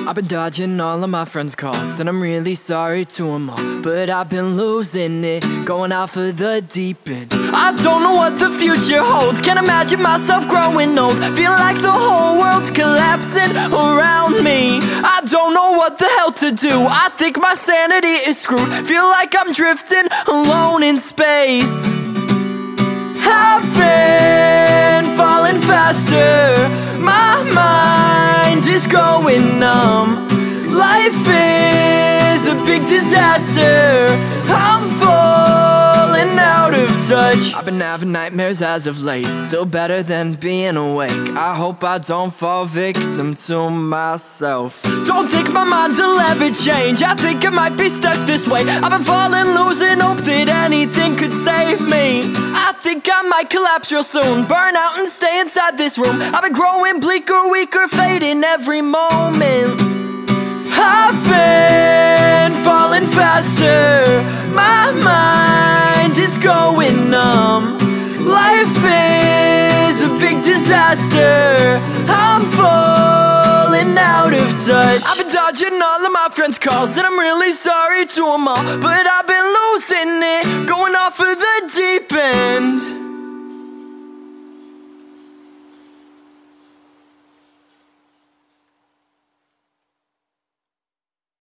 I've been dodging all of my friends' calls, and I'm really sorry to them all, but I've been losing it, going off of the deep end. I don't know what the future holds, can't imagine myself growing old. Feel like the whole world's collapsing around me. I don't know what the hell to do, I think my sanity is screwed. Feel like I'm drifting alone in space. I've been falling faster, my mind is going numb. Life is a big disaster, I'm falling out of touch. I've been having nightmares as of late, still better than being awake. I hope I don't fall victim to myself. Don't think my mind'll ever change, I think I might be stuck this way. I've been falling, losing hope that anything could save me. I think I might collapse real soon, burn out and stay inside this room. I've been growing bleaker, weaker, fading every moment. I've been falling faster, my mind is going numb. Life is a big disaster, I'm falling out of touch. I've been dodging all of my friends' calls, and I'm really sorry to them all, but I've been losing it, going off of the deep end.